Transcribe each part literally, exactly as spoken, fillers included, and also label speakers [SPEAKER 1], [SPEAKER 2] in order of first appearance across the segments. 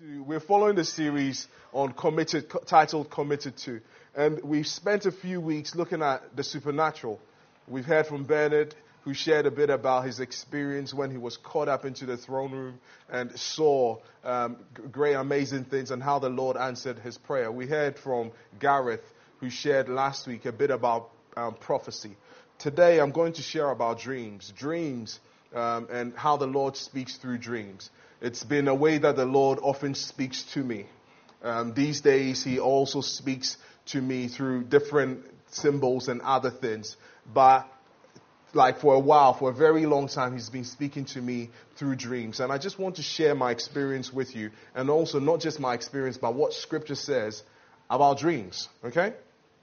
[SPEAKER 1] to, we're following the series on committed, titled Committed To. And we've spent a few weeks looking at the supernatural. We've heard from Bernard, who shared a bit about his experience when he was caught up into the throne room and saw um, great, amazing things and how the Lord answered his prayer. We heard from Gareth, who shared last week a bit about um, prophecy. Today, I'm going to share about dreams. Dreams um, and how the Lord speaks through dreams. It's been a way that the Lord often speaks to me. Um, these days, he also speaks to me through different symbols and other things. But like for a while, for a very long time, he's been speaking to me through dreams. And I just want to share my experience with you. And also not just my experience, but what Scripture says about dreams. Okay?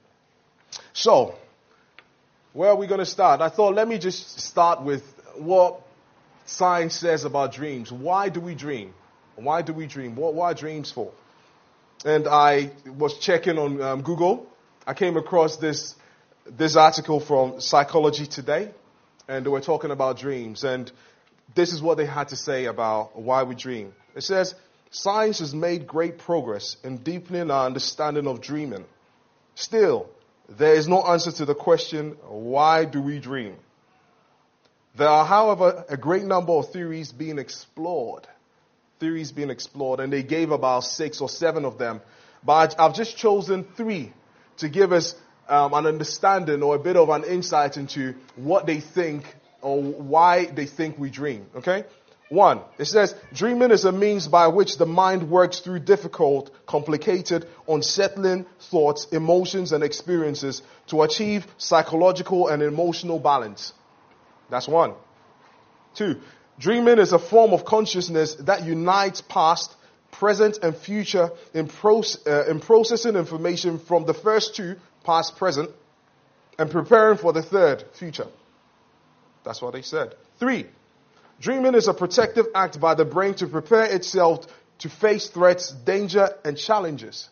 [SPEAKER 1] So, where are we going to start? I thought, let me just start with what science says about dreams. Why do we dream? Why do we dream? What, what are dreams for? And I was checking on um, Google. I came across this this article from Psychology Today, and they were talking about dreams. And this is what they had to say about why we dream. It says, science has made great progress in deepening our understanding of dreaming. Still, there is no answer to the question, why do we dream? There are, however, a great number of theories being explored. Theories being explored, and they gave about six or seven of them. But I've just chosen three to give us um, an understanding or a bit of an insight into what they think or why they think we dream. Okay? One, it says, dreaming is a means by which the mind works through difficult, complicated, unsettling thoughts, emotions, and experiences to achieve psychological and emotional balance. That's one. Two, dreaming is a form of consciousness that unites past, present, and future in, proce- uh, in processing information from the first two, past, present, and preparing for the third, future. That's what they said. Three, dreaming is a protective act by the brain to prepare itself to face threats, danger, and challenges.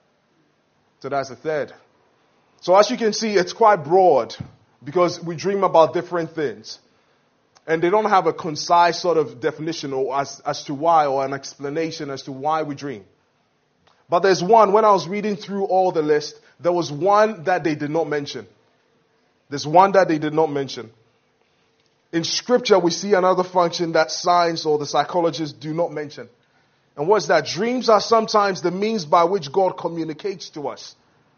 [SPEAKER 1] So that's the third. So as you can see, it's quite broad because we dream about different things. And they don't have a concise sort of definition or as, as to why or an explanation as to why we dream. But there's one, when I was reading through all the list, there was one that they did not mention. There's one that they did not mention. In Scripture, we see another function that science or the psychologists do not mention. And what's that? Dreams are sometimes the means by which God communicates to us.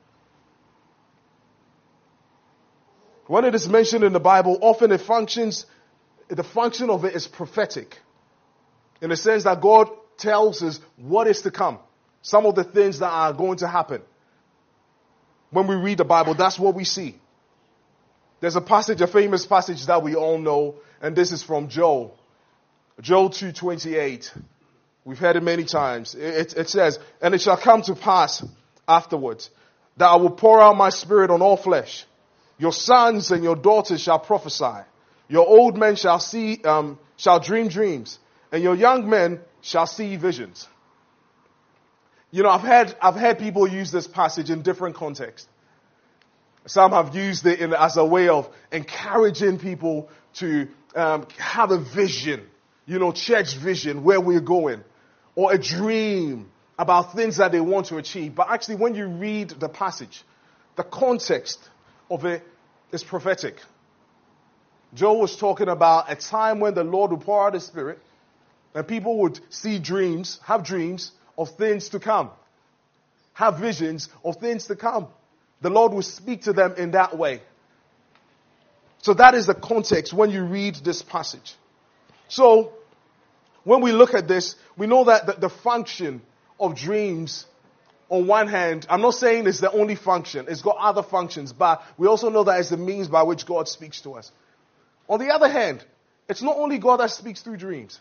[SPEAKER 1] When it is mentioned in the Bible, often it functions, the function of it is prophetic. In the sense that God tells us what is to come. Some of the things that are going to happen. When we read the Bible, that's what we see. There's a passage, a famous passage that we all know, and this is from Joel. Joel two twenty-eight. We've heard it many times. It, it, it says, and it shall come to pass afterwards that I will pour out my spirit on all flesh. Your sons and your daughters shall prophesy. Your old men shall see, um, shall dream dreams, and your young men shall see visions. You know, I've heard, I've heard people use this passage in different contexts. Some have used it in, as a way of encouraging people to um, have a vision, you know, church vision, where we're going, or a dream about things that they want to achieve. But actually, when you read the passage, the context of it is prophetic. Joel was talking about a time when the Lord would pour out His Spirit, and people would see dreams, have dreams of things to come, have visions of things to come. The Lord will speak to them in that way. So that is the context when you read this passage. So, when we look at this, we know that the, the function of dreams, on one hand, I'm not saying it's the only function. It's got other functions, but we also know that it's the means by which God speaks to us. On the other hand, it's not only God that speaks through dreams.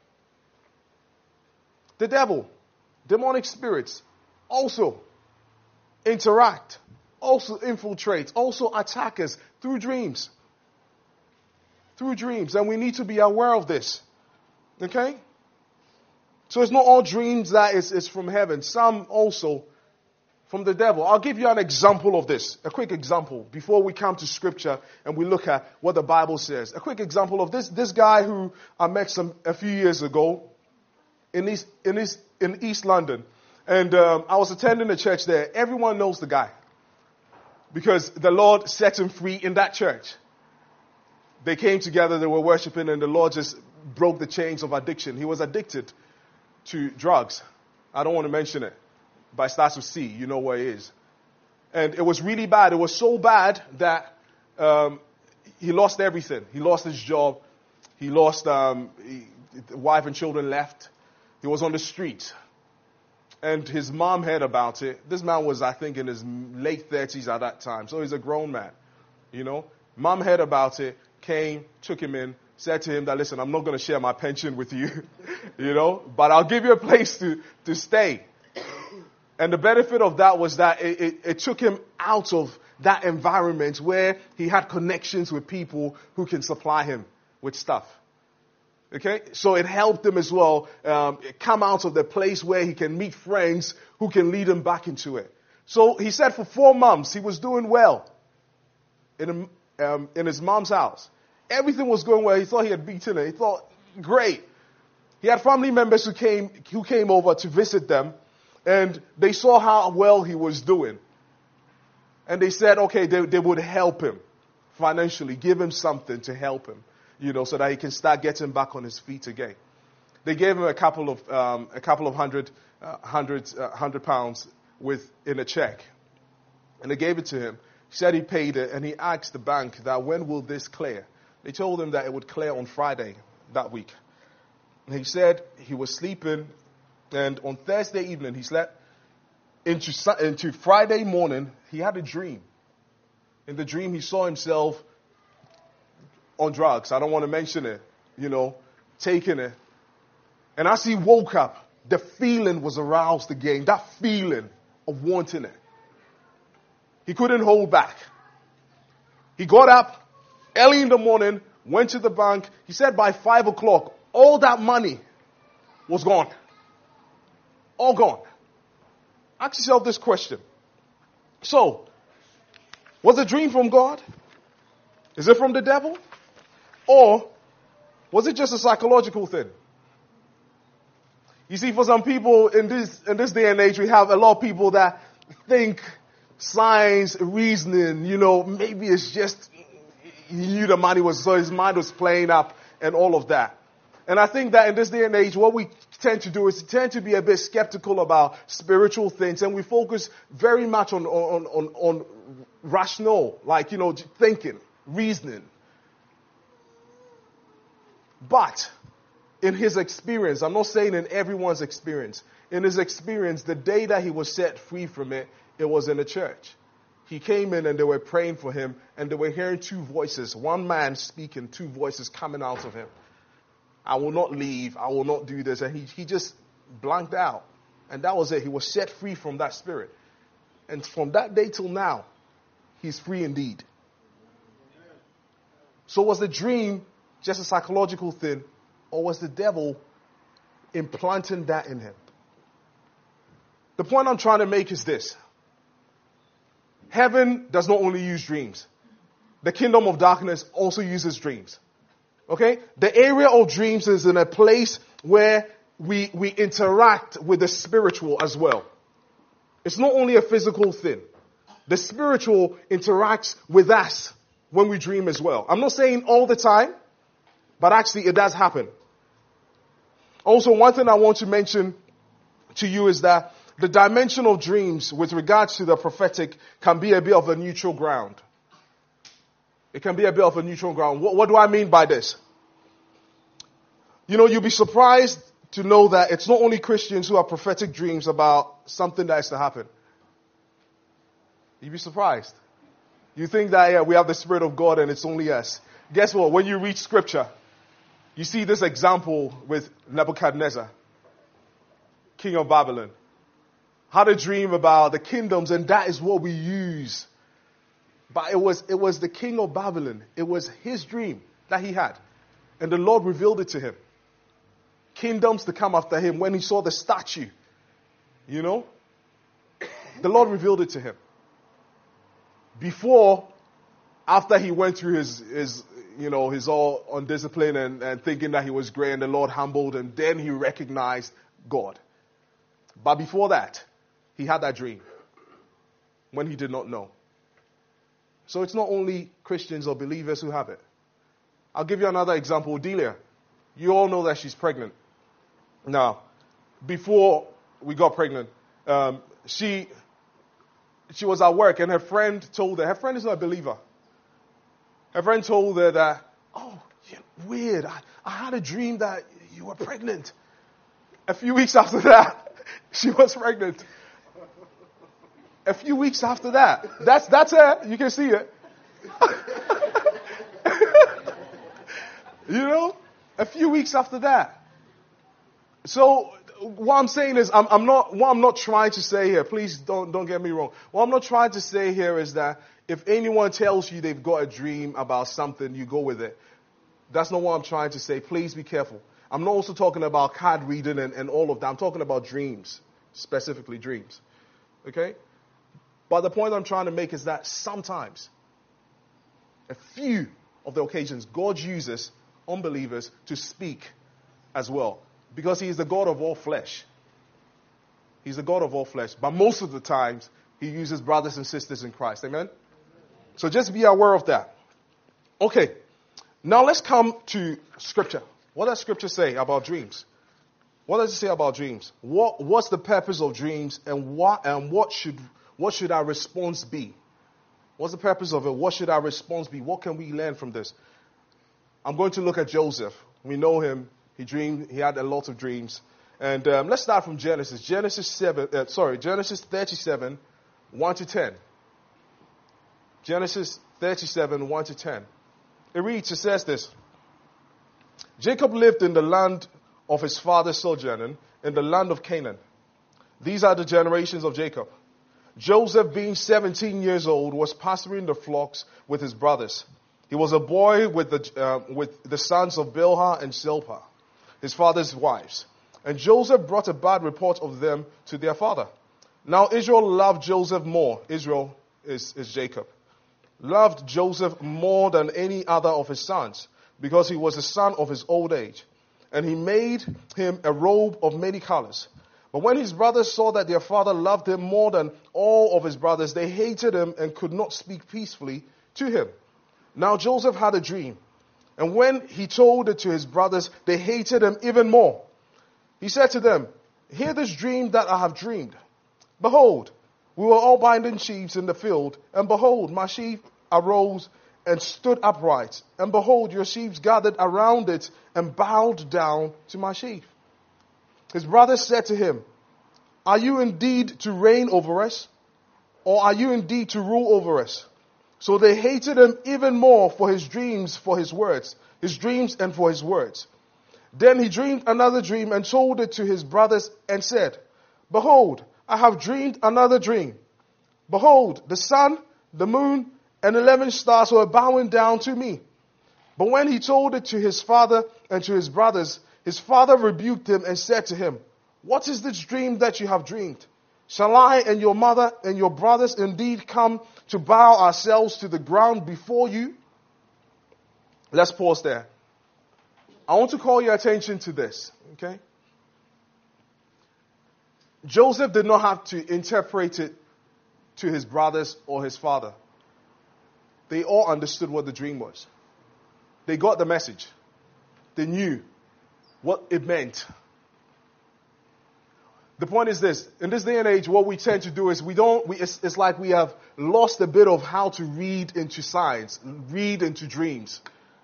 [SPEAKER 1] The devil, demonic spirits, also interact, also infiltrate, also attack us through dreams. Through dreams. And we need to be aware of this. Okay? So it's not all dreams that is, is from heaven. Some also from the devil. I'll give you an example of this. A quick example before we come to Scripture and we look at what the Bible says. A quick example of this. This guy who I met some a few years ago in his in his in East London. And um, I was attending a church there. Everyone knows the guy because the Lord set him free in that church. They came together, they were worshiping, and the Lord just broke the chains of addiction. He was addicted to drugs. I don't want to mention it, but it starts with C. You know where it is. And it was really bad. It was so bad that um, he lost everything. He lost his job. He lost, um, he, wife and children left. He was on the street. And his mom heard about it. This man was, I think, in his late thirties at that time. So he's a grown man, you know. Mom heard about it, came, took him in, said to him that, listen, I'm not going to share my pension with you, you know, but I'll give you a place to, to stay. And the benefit of that was that it, it, it took him out of that environment where he had connections with people who can supply him with stuff. Okay? So it helped him as well um, come out of the place where he can meet friends who can lead him back into it. So he said for four months he was doing well in, um, in his mom's house. Everything was going well. He thought he had beaten it. He thought, great. He had family members who came who came over to visit them. And they saw how well he was doing. And they said, okay, they, they would help him financially, give him something to help him, you know, so that he can start getting back on his feet again. They gave him a couple of um, a couple of hundred, uh, hundred, uh, hundred pounds with in a check, and they gave it to him. He said he paid it, and he asked the bank that when will this clear? They told him that it would clear on Friday that week. And he said he was sleeping. And on Thursday evening, he slept into, into Friday morning. He had a dream. In the dream, he saw himself on drugs. I don't want to mention it, you know, taking it. And as he woke up, the feeling was aroused again. That feeling of wanting it. He couldn't hold back. He got up early in the morning, went to the bank. He said by five o'clock, all that money was gone. All gone. Ask yourself this question. So, was the dream from God? Is it from the devil? Or was it just a psychological thing? You see, for some people in this in this day and age, we have a lot of people that think science, reasoning, you know, maybe it's just he knew the money was, so his mind was playing up and all of that. And I think that in this day and age, what we tend to do is tend to be a bit skeptical about spiritual things, and we focus very much on on on, on rational, like, you know, thinking, reasoning. But in his experience, I'm not saying in everyone's experience, in his experience, the day that he was set free from it, it was in a church. He came in and they were praying for him, and they were hearing two voices, one man speaking, two voices coming out of him. I will not leave. I will not do this. And he, he just blanked out. And that was it. He was set free from that spirit. And from that day till now, he's free indeed. So was the dream just a psychological thing, or was the devil implanting that in him? The point I'm trying to make is this. Heaven does not only use dreams. The kingdom of darkness also uses dreams. Okay? The area of dreams is in a place where we, we interact with the spiritual as well. It's not only a physical thing. The spiritual interacts with us when we dream as well. I'm not saying all the time, but actually it does happen. Also, one thing I want to mention to you is that the dimension of dreams with regards to the prophetic can be a bit of a neutral ground. It can be a bit of a neutral ground. What, what do I mean by this? You know, you'll be surprised to know that it's not only Christians who have prophetic dreams about something that is to happen. You'd be surprised. You think that, yeah, we have the Spirit of God and it's only us. Guess what? When you read Scripture, you see this example with Nebuchadnezzar, king of Babylon. Had a dream about the kingdoms, and that is what we use. But it was, it was the king of Babylon. It was his dream that he had. And the Lord revealed it to him. Kingdoms to come after him when he saw the statue. You know? The Lord revealed it to him. Before, after he went through his, his you know, his all undisciplined and, and thinking that he was great, and the Lord humbled him, then he recognized God. But before that, he had that dream when he did not know. So it's not only Christians or believers who have it. I'll give you another example. Delia, you all know that she's pregnant. Now, before we got pregnant, um, she she was at work and her friend told her, her friend is not a believer. Her friend told her that, oh, yeah, weird, I, I had a dream that you were pregnant. A few weeks after that, she was pregnant. A few weeks after that. That's that's her. You can see it. You know? A few weeks after that. So what I'm saying is I'm, I'm not what I'm not trying to say here, please don't don't get me wrong. What I'm not trying to say here is that if anyone tells you they've got a dream about something, you go with it. That's not what I'm trying to say. Please be careful. I'm not also talking about card reading and, and all of that. I'm talking about dreams, specifically dreams. Okay? But the point I'm trying to make is that sometimes, a few of the occasions, God uses unbelievers to speak as well. Because he is the God of all flesh. He's the God of all flesh. But most of the times, he uses brothers and sisters in Christ. Amen? So just be aware of that. Okay. Now let's come to Scripture. What does Scripture say about dreams? What does it say about dreams? What What's the purpose of dreams, and what and what should what should our response be? What's the purpose of it? What should our response be? What can we learn from this? I'm going to look at Joseph. We know him. He dreamed. He had a lot of dreams. And um, let's start from Genesis. Genesis seven. Uh, sorry, Genesis thirty-seven, one to ten. Genesis thirty-seven, one to ten. It reads. It says this. Jacob lived in the land of his father Sojourn, in the land of Canaan. These are the generations of Jacob. Joseph, being seventeen years old, was pasturing the flocks with his brothers. He was a boy with the uh, with the sons of Bilhah and Zilpah, his father's wives. And Joseph brought a bad report of them to their father. Now Israel loved Joseph more. Israel is, is Jacob. Loved Joseph more than any other of his sons, because he was the son of his old age. And he made him a robe of many colors. But when his brothers saw that their father loved him more than all of his brothers, they hated him and could not speak peacefully to him. Now Joseph had a dream. And when he told it to his brothers, they hated him even more. He said to them, hear this dream that I have dreamed. Behold, we were all binding sheaves in the field, and behold, my sheaf arose and stood upright. And behold, your sheaves gathered around it and bowed down to my sheaf. His brothers said to him, are you indeed to reign over us? Or are you indeed to rule over us? So they hated him even more for his dreams, for his words, his dreams and for his words. Then he dreamed another dream and told it to his brothers and said, behold, I have dreamed another dream. Behold, the sun, the moon, and eleven stars were bowing down to me. But when he told it to his father and to his brothers, his father rebuked him and said to him, what is this dream that you have dreamed? Shall I and your mother and your brothers indeed come to bow ourselves to the ground before you? Let's pause there. I want to call your attention to this, okay? Joseph did not have to interpret it to his brothers or his father. They all understood what the dream was. They got the message. They knew what it meant. The point is this. In this day and age, what we tend to do is we don't, we, it's, it's like we have lost a bit of how to read into signs, read into dreams.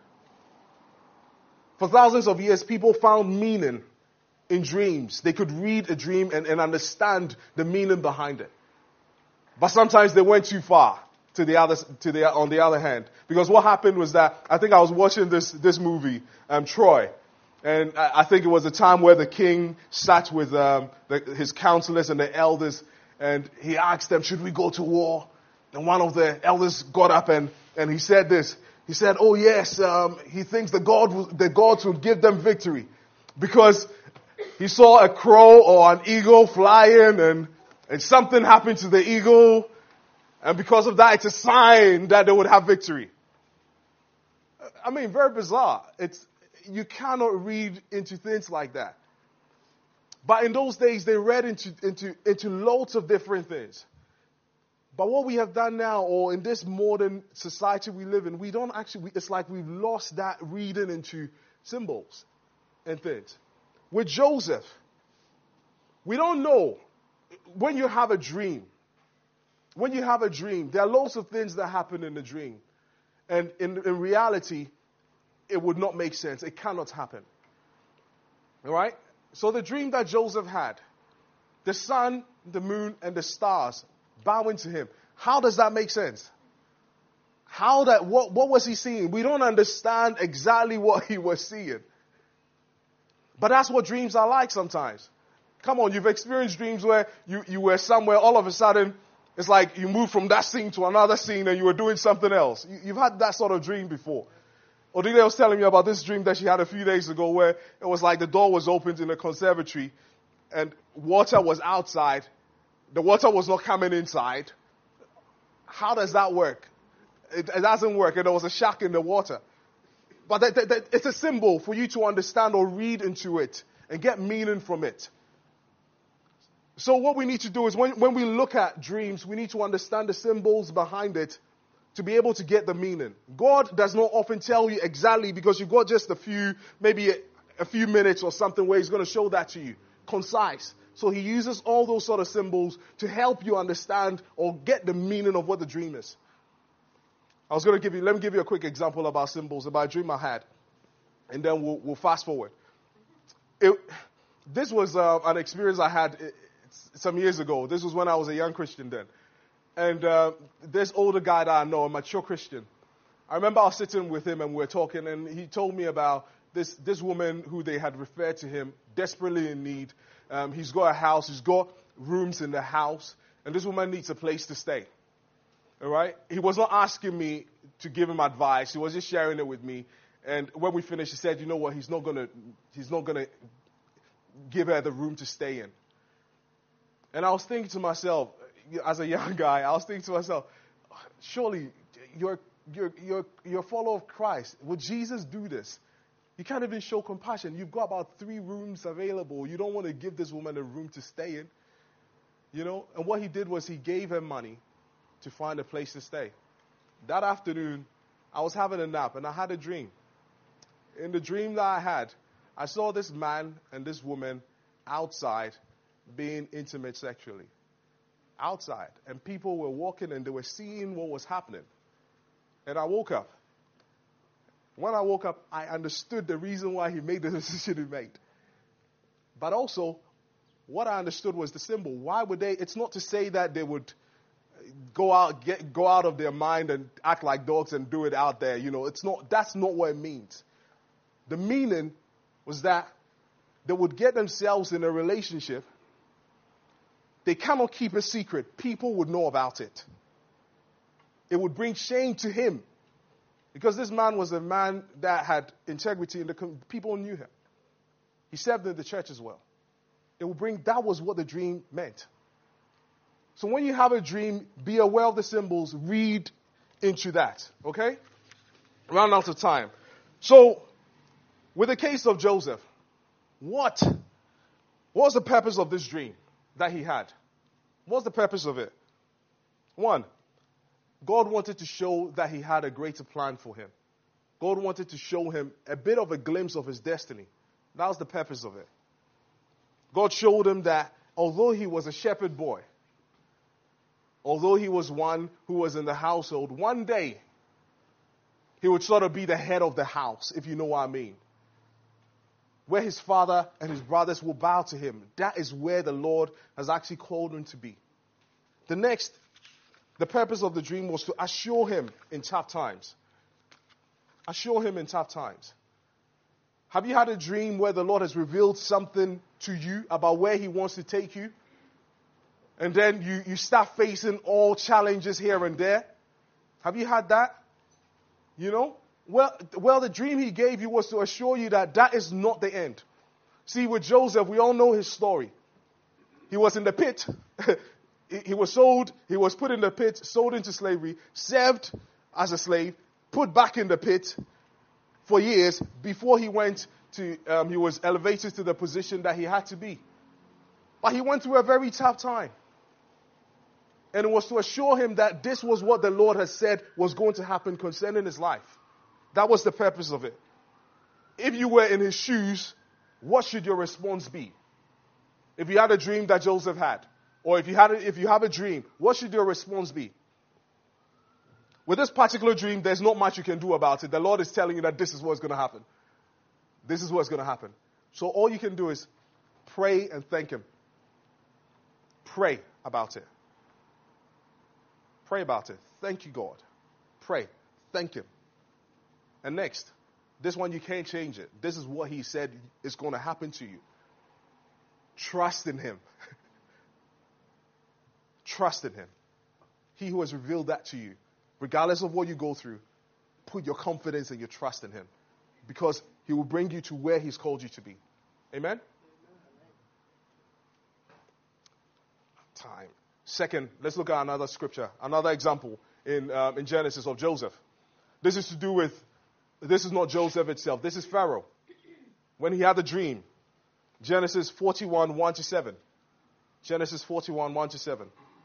[SPEAKER 1] For thousands of years, people found meaning in dreams. They could read a dream and, and understand the meaning behind it. But sometimes they went too far to the other, to the, on the other hand. Because what happened was that, I think I was watching this, this movie, um, Troy. And I, I think it was a time where the king sat with, um, the, his counselors and the elders, and he asked them, should we go to war? And one of the elders got up and, and he said this. He said, oh yes, um, he thinks the God will, the gods will give them victory. Because he saw a crow or an eagle flying, and, and something happened to the eagle. And because of that, it's a sign that they would have victory. I mean, very bizarre. It's, you cannot read into things like that. But in those days, they read into, into, into loads of different things. But what we have done now, or in this modern society we live in, we don't actually, it's like we've lost that reading into symbols and things. With Joseph, we don't know when you have a dream. When you have a dream, there are lots of things that happen in the dream. And in, in reality, it would not make sense. It cannot happen. All right? So the dream that Joseph had, the sun, the moon, and the stars bowing to him. How does that make sense? How that, what, what was he seeing? We don't understand exactly what he was seeing. But that's what dreams are like sometimes. Come on, you've experienced dreams where you, you were somewhere, all of a sudden, it's like you moved from that scene to another scene and you were doing something else. You, you've had that sort of dream before. Odile was telling me about this dream that she had a few days ago where it was like the door was opened in a conservatory and water was outside. The water was not coming inside. How does that work? It, it doesn't work, and there was a shark in the water. But that, that, that, it's a symbol for you to understand or read into it and get meaning from it. So what we need to do is when, when we look at dreams, we need to understand the symbols behind it to be able to get the meaning. God does not often tell you exactly because you've got just a few, maybe a, a few minutes or something where he's going to show that to you. Concise. So he uses all those sort of symbols to help you understand or get the meaning of what the dream is. I was going to give you, let me give you a quick example about symbols, about a dream I had. And then we'll, we'll fast forward. It, this was uh, an experience I had some years ago. This was when I was a young Christian then. And uh, this older guy that I know, a mature Christian, I remember I was sitting with him and we were talking, and he told me about this, this woman who they had referred to him, desperately in need. Um, he's got a house, he's got rooms in the house, and this woman needs a place to stay. All right? He was not asking me to give him advice. He was just sharing it with me. And when we finished, he said, you know what, he's not going to he's not going to give her the room to stay in. And I was thinking to myself, as a young guy, I was thinking to myself, surely you're, you're, you're, you're a follower of Christ. Would Jesus do this? You can't even show compassion. You've got about three rooms available. You don't want to give this woman a room to stay in. You know? And what he did was he gave her money to find a place to stay. That afternoon, I was having a nap and I had a dream. In the dream that I had, I saw this man and this woman outside being intimate sexually. Outside. And people were walking and they were seeing what was happening. And I woke up. When I woke up, I understood the reason why he made the decision he made. But also, what I understood was the symbol. Why would they? It's not to say that they would go out, get, go out of their mind and act like dogs and do it out there. You know, it's not. That's not what it means. The meaning was that they would get themselves in a relationship. They cannot keep a secret. People would know about it. It would bring shame to him. Because this man was a man that had integrity and the people knew him. He served in the church as well. It would bring, that was what the dream meant. So when you have a dream, be aware of the symbols, read into that. Okay? Run out of time. So, with the case of Joseph, what, what was the purpose of this dream that he had? What's the purpose of it? One, God wanted to show that he had a greater plan for him. God wanted to show him a bit of a glimpse of his destiny. That was the purpose of it. God showed him that although he was a shepherd boy, although he was one who was in the household, one day he would sort of be the head of the house, if you know what I mean. Where his father and his brothers will bow to him. That is where the Lord has actually called him to be. The next, the purpose of the dream was to assure him in tough times. Assure him in tough times. Have you had a dream where the Lord has revealed something to you about where he wants to take you? And then you, you start facing all challenges here and there? Have you had that? You know? Well, well, the dream he gave you was to assure you that that is not the end. See, with Joseph, we all know his story. He was in the pit. He was sold, he was put in the pit, sold into slavery, served as a slave, put back in the pit for years before he went to, um, he was elevated to the position that he had to be. But he went through a very tough time. And it was to assure him that this was what the Lord had said was going to happen concerning his life. That was the purpose of it. If you were in his shoes, what should your response be? If you had a dream that Joseph had, or if you had a, if you have a dream, what should your response be? With this particular dream, there's not much you can do about it. The Lord is telling you that this is what's going to happen. This is what's going to happen. So all you can do is pray and thank him. Pray about it. Pray about it. Thank you, God. Pray. Thank him. And next, this one you can't change it. This is what he said is going to happen to you. Trust in him. Trust in him. He who has revealed that to you, regardless of what you go through, put your confidence and your trust in him. Because he will bring you to where he's called you to be. Amen? Time. Second, let's look at another scripture, another example in um, in Genesis of Joseph. This is to do with, this is not Joseph itself. This is Pharaoh. When he had a dream. Genesis forty-one, one to seven. Genesis forty-one, one to seven.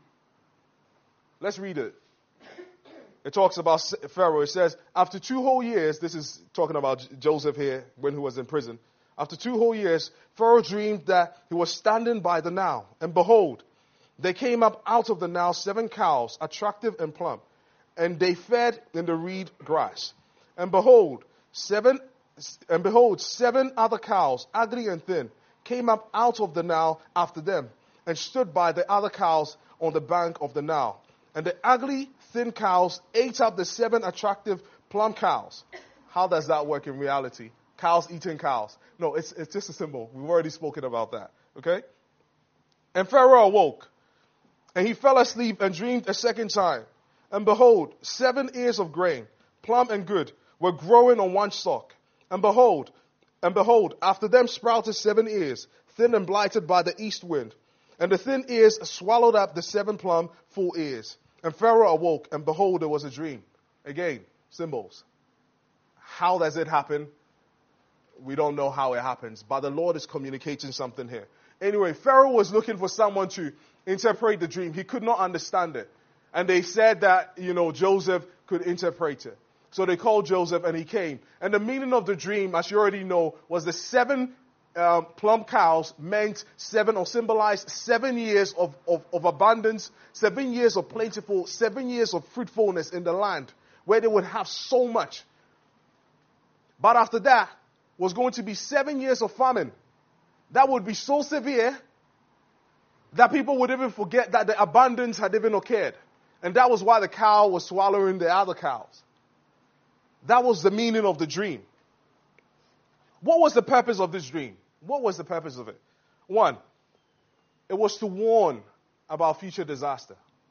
[SPEAKER 1] Let's read it. It talks about Pharaoh. It says, after two whole years, this is talking about Joseph here when he was in prison. After two whole years, Pharaoh dreamed that he was standing by the Nile. And behold, there came up out of the Nile seven cows, attractive and plump. And they fed in the reed grass. And behold, seven, and behold, seven other cows, ugly and thin, came up out of the Nile after them, and stood by the other cows on the bank of the Nile. And the ugly, thin cows ate up the seven attractive, plump cows. How does that work in reality? Cows eating cows. No, it's, it's just a symbol. We've already spoken about that. Okay? And Pharaoh awoke, and he fell asleep and dreamed a second time. And behold, seven ears of grain, plump and good, were growing on one stalk. And behold, and behold, after them sprouted seven ears, thin and blighted by the east wind. And the thin ears swallowed up the seven plump, full ears. And Pharaoh awoke, and behold, there was a dream. Again, symbols. How does it happen? We don't know how it happens, but the Lord is communicating something here. Anyway, Pharaoh was looking for someone to interpret the dream. He could not understand it. And they said that, you know, Joseph could interpret it. So they called Joseph and he came. And the meaning of the dream, as you already know, was the seven um, plump cows meant seven or symbolized seven years of, of, of abundance, seven years of plentiful, seven years of fruitfulness in the land where they would have so much. But after that was going to be seven years of famine. That would be so severe that people would even forget that the abundance had even occurred. And that was why the cow was swallowing the other cows. That was the meaning of the dream. What was the purpose of this dream? What was the purpose of it? One, it was to warn about future disaster.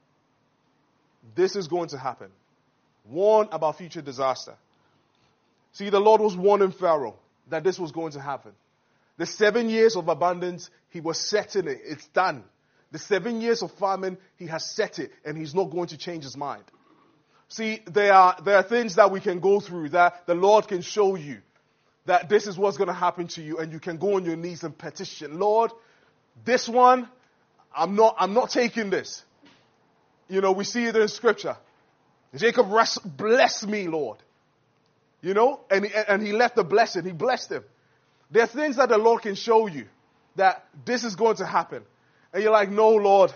[SPEAKER 1] This is going to happen. Warn about future disaster. See, the Lord was warning Pharaoh that this was going to happen. The seven years of abundance, he was setting it. It's done. The seven years of famine, he has set it, and he's not going to change his mind. See, there are, there are things that we can go through that the Lord can show you that this is what's going to happen to you, and you can go on your knees and petition, Lord, this one, I'm not, I'm not taking this. You know, we see it in Scripture. Jacob rest, bless me, Lord. You know, and, and he left the blessing. He blessed him. There are things that the Lord can show you that this is going to happen. And you're like, no, Lord,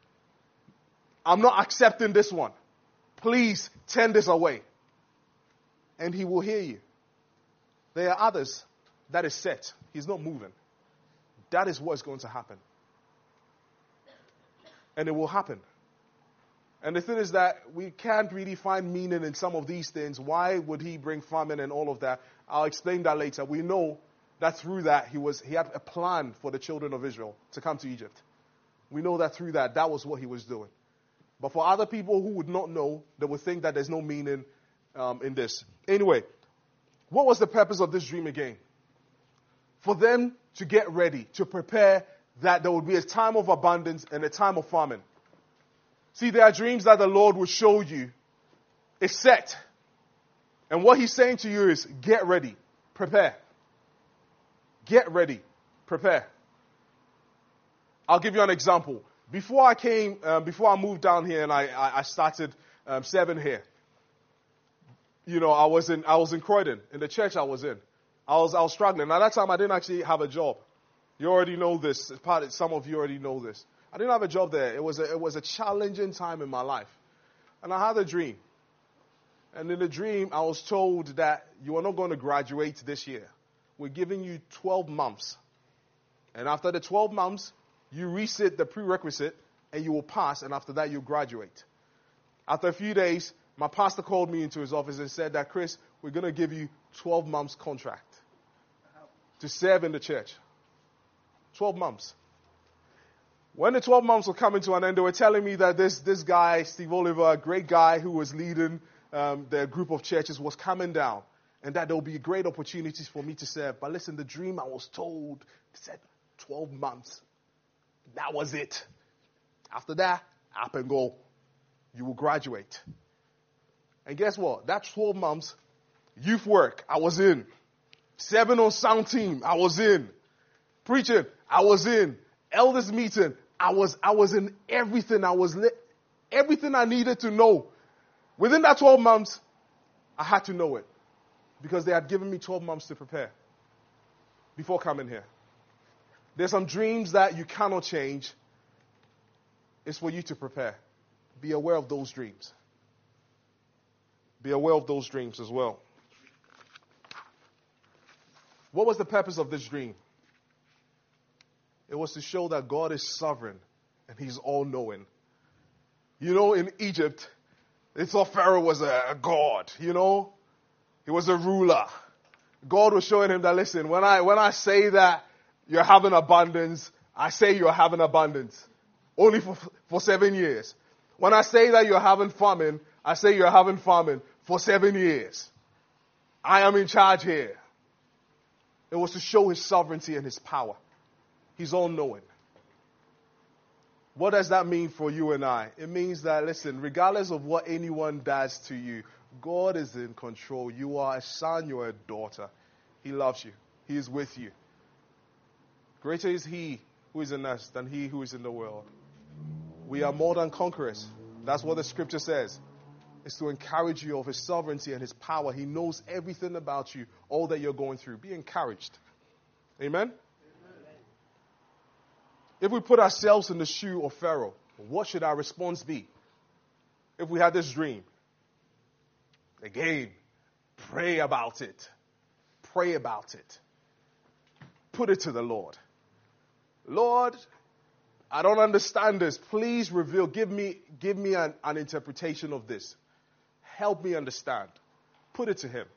[SPEAKER 1] I'm not accepting this one. Please turn this away. And he will hear you. There are others that is set. He's not moving. That is what's going to happen. And it will happen. And the thing is that we can't really find meaning in some of these things. Why would he bring famine and all of that? I'll explain that later. We know that through that he was he had a plan for the children of Israel to come to Egypt. We know that through that, that was what he was doing. But for other people who would not know, they would think that there's no meaning um, in this. Anyway, what was the purpose of this dream again? For them to get ready, to prepare that there would be a time of abundance and a time of famine. See, there are dreams that the Lord will show you. It's set. And what he's saying to you is, get ready, prepare. Get ready, prepare. I'll give you an example. Before I came, um, before I moved down here and I, I, I started um, serving here, you know, I was in I was in Croydon, in the church I was in. I was I was struggling. At that time, I didn't actually have a job. You already know this. Part of, some of you already know this. I didn't have a job there. It was a, it was a challenging time in my life, and I had a dream. And in the dream, I was told that you are not going to graduate this year. We're giving you twelve months, and after the twelve months, you resit the prerequisite, and you will pass. And after that, you graduate. After a few days, my pastor called me into his office and said that, Chris, we're going to give you twelve months contract to serve in the church. twelve months. When the twelve months were coming to an end, they were telling me that this, this guy, Steve Oliver, a great guy who was leading um, their group of churches, was coming down and that there will be great opportunities for me to serve. But listen, the dream I was told said twelve months. That was it. After that, up and go. You will graduate. And guess what? That twelve months, youth work, I was in. Seven on sound team, I was in. Preaching, I was in. Elders meeting, I was I was in everything. I was li- everything I needed to know. Within that twelve months, I had to know it. Because they had given me twelve months to prepare before coming here. There's some dreams that you cannot change. It's for you to prepare. Be aware of those dreams. Be aware of those dreams as well. What was the purpose of this dream? It was to show that God is sovereign and He's all-knowing. You know, in Egypt, they thought Pharaoh was a, a god, you know. He was a ruler. God was showing him that, listen, when I when I say that you're having abundance, I say you're having abundance. Only for, for seven years. When I say that you're having famine, I say you're having famine for seven years. I am in charge here. It was to show His sovereignty and His power. He's all-knowing. What does that mean for you and I? It means that, listen, regardless of what anyone does to you, God is in control. You are a son, you are a daughter. He loves you. He is with you. Greater is He who is in us than he who is in the world. We are more than conquerors. That's what the scripture says. It's to encourage you of His sovereignty and His power. He knows everything about you, all that you're going through. Be encouraged. Amen? If we put ourselves in the shoe of Pharaoh, what should our response be? If we had this dream, again, pray about it. Pray about it. Put it to the Lord. Lord, I don't understand this. Please reveal. Give me, give me an, an interpretation of this. Help me understand. Put it to Him.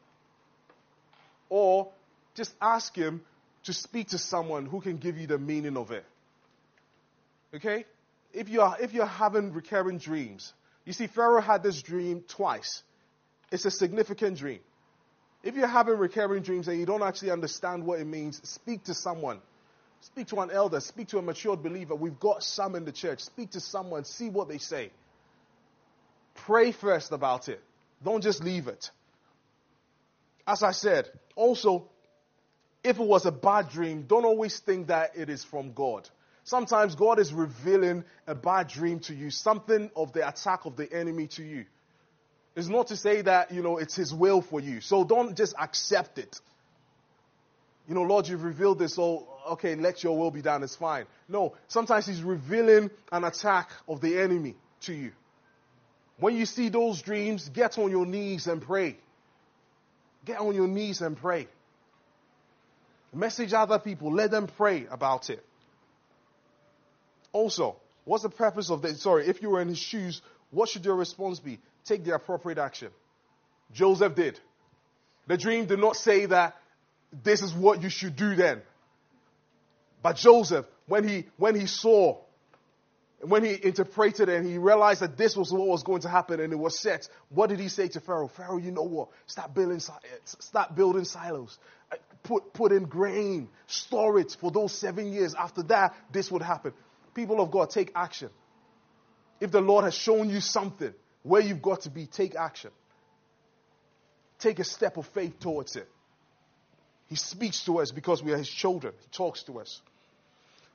[SPEAKER 1] Or just ask Him to speak to someone who can give you the meaning of it. Okay? If you're, if you're having recurring dreams, you see, Pharaoh had this dream twice. It's a significant dream. If you're having recurring dreams and you don't actually understand what it means, speak to someone. Speak to an elder. Speak to a matured believer. We've got some in the church. Speak to someone. See what they say. Pray first about it. Don't just leave it. As I said, also, if it was a bad dream, don't always think that it is from God. Sometimes God is revealing a bad dream to you, something of the attack of the enemy to you. It's not to say that, you know, it's His will for you. So don't just accept it. You know, Lord, you've revealed this, so, okay, let your will be done, it's fine. No, sometimes He's revealing an attack of the enemy to you. When you see those dreams, get on your knees and pray. Get on your knees and pray. Message other people. Let them pray about it. Also, what's the purpose of this? Sorry, if you were in His shoes, what should your response be? Take the appropriate action. Joseph did. The dream did not say that this is what you should do then. But Joseph, when he when he saw, when he interpreted and he realized that this was what was going to happen and it was set, what did he say to Pharaoh? Pharaoh, you know what? Start building, start building silos. Put, put in grain. Store it for those seven years. After that, this would happen. People of God, take action. If the Lord has shown you something, where you've got to be, take action. Take a step of faith towards it. He speaks to us because we are His children. He talks to us.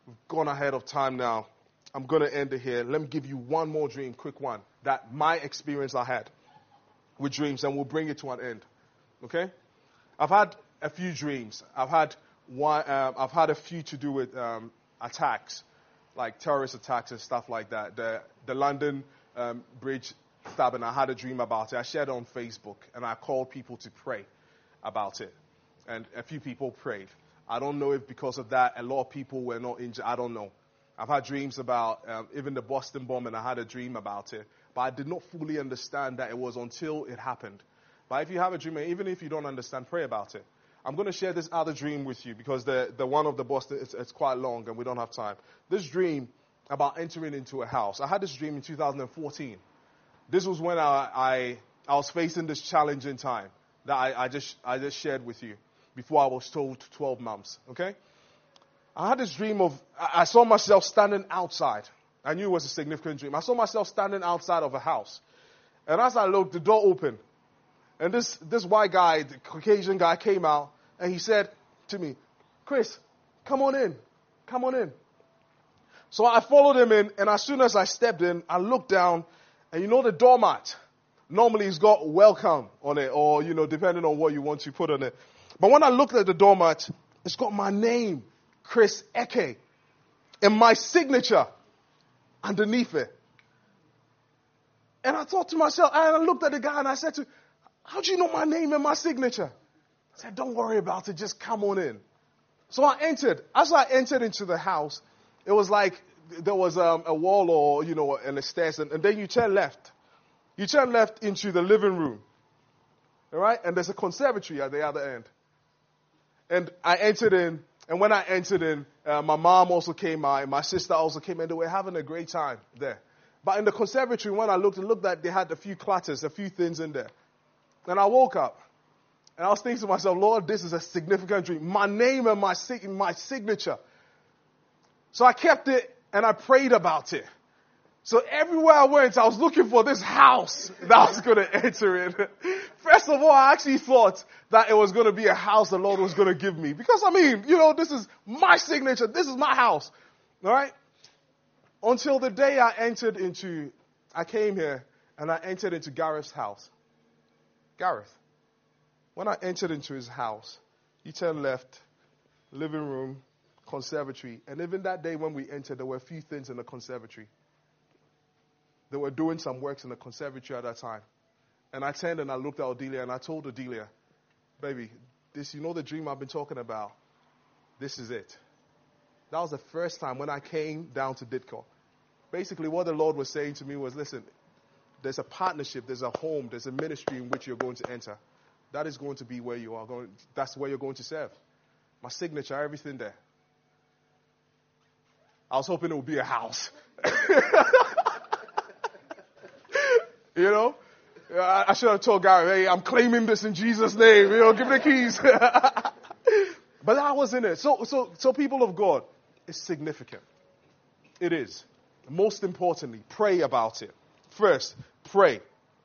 [SPEAKER 1] we've gone ahead of time now. I'm going to end it here. Let me give you one more dream, quick one, that my experience I had with dreams, and we'll bring it to an end. Okay? I've had a few dreams. I've had one. Um, I've had a few to do with um, attacks, like terrorist attacks and stuff like that. The the London um, Bridge stabbing. I had a dream about it. I shared it on Facebook, and I called people to pray about it, and a few people prayed. I don't know if because of that, a lot of people were not injured. I don't know. I've had dreams about um, even the Boston bomb, and I had a dream about it, but I did not fully understand that it was until it happened. But if you have a dream, even if you don't understand, pray about it. I'm going to share this other dream with you because the, the one of the Boston, it's, it's quite long and we don't have time. This dream about entering into a house. I had this dream in two thousand fourteen. This was when I, I, I was facing this challenging time that I, I, just, I just shared with you before I was told twelve months. Okay? I had this dream of, I saw myself standing outside. I knew it was a significant dream. I saw myself standing outside of a house. And as I looked, the door opened. And this, this white guy, the Caucasian guy, came out and he said to me, "Chris, come on in. Come on in." So I followed him in, and as soon as I stepped in, I looked down, and you know the doormat, normally it's got welcome on it, or, you know, depending on what you want to put on it. But when I looked at the doormat, it's got my name, Chris Eke, and my signature underneath it. And I thought to myself, and I looked at the guy and I said to him, "How do you know my name and my signature?" I said, "Don't worry about it, just come on in." So I entered. As I entered into the house, it was like there was um, a wall or, you know, and the stairs, and, and then you turn left. You turn left into the living room. All right? And there's a conservatory at the other end. And I entered in, and when I entered in, uh, my mom also came out, and my sister also came in. They were having a great time there. But in the conservatory, when I looked and looked at, they had a few clutters, a few things in there. And I woke up, and I was thinking to myself, "Lord, this is a significant dream. My name and my, sig- my signature." So I kept it, and I prayed about it. So everywhere I went, I was looking for this house that I was going to enter in. First of all, I actually thought that it was going to be a house the Lord was going to give me. Because, I mean, you know, this is my signature. This is my house. All right? Until the day I entered into, I came here, and I entered into Gareth's house. Gareth. When I entered into his house, you turn left, living room, conservatory. And even that day when we entered, there were a few things in the conservatory. They were doing some works in the conservatory at that time. And I turned and I looked at Odelia and I told Odelia, "Baby, this, you know the dream I've been talking about? This is it." That was the first time when I came down to Ditko. Basically what the Lord was saying to me was, "Listen, there's a partnership, there's a home, there's a ministry in which you're going to enter. That is going to be where you are going. That's where you're going to serve." My signature, everything there. I was hoping it would be a house. You know? I, I should have told Gary, "Hey, I'm claiming this in Jesus' name. You know, give me the keys." But that wasn't it. So, so, so people of God, it's significant. It is. Most importantly, pray about it. First, pray.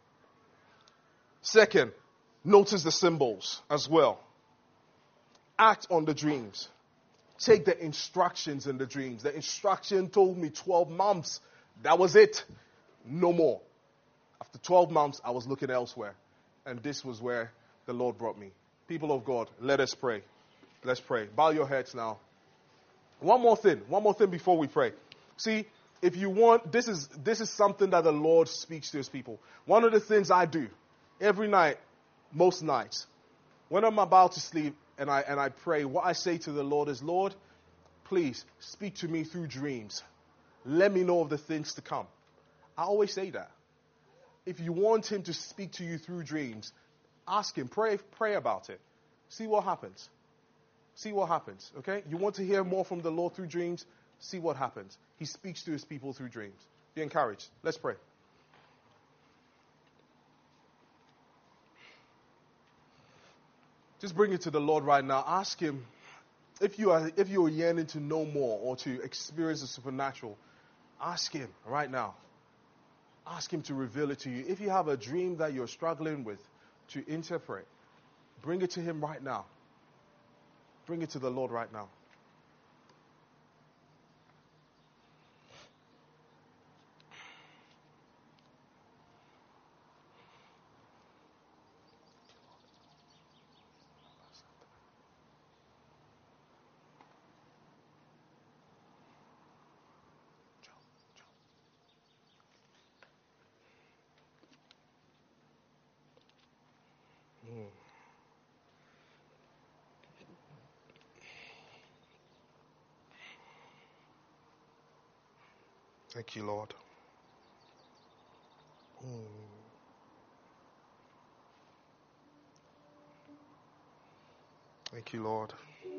[SPEAKER 1] Second, notice the symbols as well. Act on the dreams. Take the instructions in the dreams. The instruction told me twelve months. That was it. No more. After twelve months, I was looking elsewhere. And this was where the Lord brought me. People of God, let us pray. Let's pray. Bow your heads now. One more thing. One more thing before we pray. See, if you want, this is this is something that the Lord speaks to his people. One of the things I do every night, most nights, when I'm about to sleep and I and I pray, what I say to the Lord is, "Lord, please speak to me through dreams. Let me know of the things to come." I always say that. If you want him to speak to you through dreams, ask him, pray, pray about it. See what happens. See what happens, okay? You want to hear more from the Lord through dreams? See what happens. He speaks to his people through dreams. Be encouraged. Let's pray. Just bring it to the Lord right now. Ask him, if you are if you are yearning to know more or to experience the supernatural, ask him right now. Ask him to reveal it to you. If you have a dream that you're struggling with to interpret, bring it to him right now. Bring it to the Lord right now. Thank you, Lord. Mm. Thank you, Lord.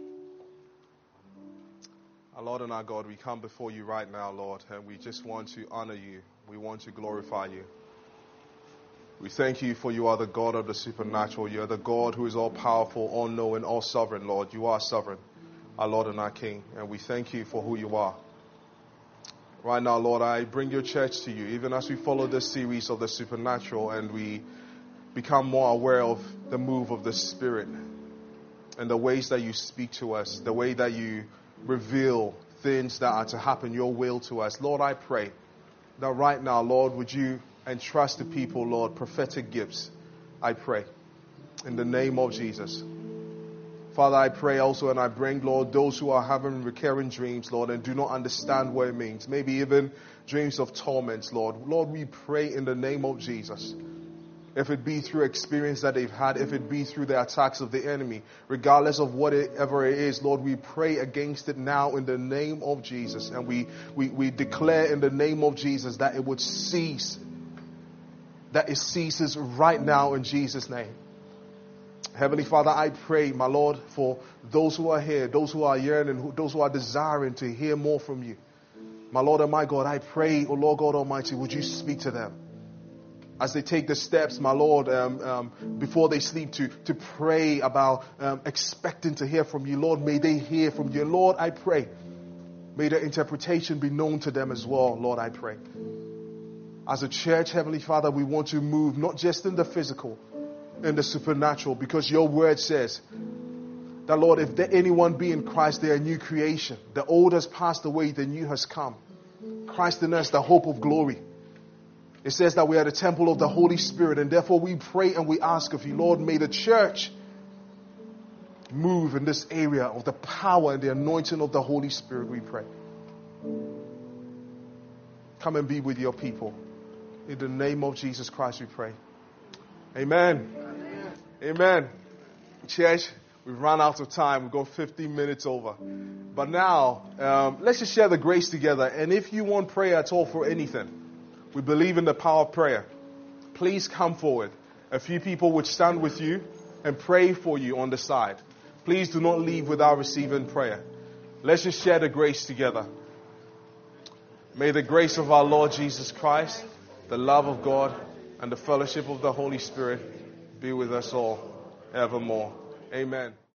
[SPEAKER 1] Our Lord and our God, we come before you right now, Lord, and we just want to honor you. We want to glorify you. We thank you for you are the God of the supernatural. You are the God who is all powerful, all knowing, all sovereign, Lord. You are sovereign, our Lord and our King, and we thank you for who you are. Right now, Lord, I bring your church to you, even as we follow this series of the supernatural and we become more aware of the move of the Spirit and the ways that you speak to us, the way that you reveal things that are to happen, your will to us. Lord, I pray that right now, Lord, would you entrust the people, Lord, prophetic gifts, I pray, in the name of Jesus. Father, I pray also, and I bring, Lord, those who are having recurring dreams, Lord, and do not understand what it means, maybe even dreams of torments, Lord. Lord, we pray in the name of Jesus. If it be through experience that they've had, if it be through the attacks of the enemy, regardless of whatever it is, Lord, we pray against it now in the name of Jesus. And we, we, we declare in the name of Jesus that it would cease, that it ceases right now in Jesus' name. Heavenly Father, I pray, my Lord, for those who are here, those who are yearning, those who are desiring to hear more from you. My Lord and my God, I pray, oh Lord God Almighty, would you speak to them as they take the steps, my Lord, um, um, before they sleep to, to pray about um, expecting to hear from you. Lord, may they hear from you. Lord, I pray, may the interpretation be known to them as well. Lord, I pray. As a church, Heavenly Father, we want to move not just in the physical, in the supernatural, because your word says that, Lord, if there anyone be in Christ, they are a new creation. The old has passed away, the new has come. Christ in us, the hope of glory. It says that we are the temple of the Holy Spirit, and therefore we pray and we ask of you, Lord, may the church move in this area of the power and the anointing of the Holy Spirit, we pray. Come and be with your people. In the name of Jesus Christ we pray. Amen. Amen. Amen. Church, we've run out of time. We've got fifteen minutes over. But now, um, let's just share the grace together. And if you want prayer at all for anything, we believe in the power of prayer. Please come forward. A few people would stand with you and pray for you on the side. Please do not leave without receiving prayer. Let's just share the grace together. May the grace of our Lord Jesus Christ, the love of God, and the fellowship of the Holy Spirit be with us all evermore. Amen.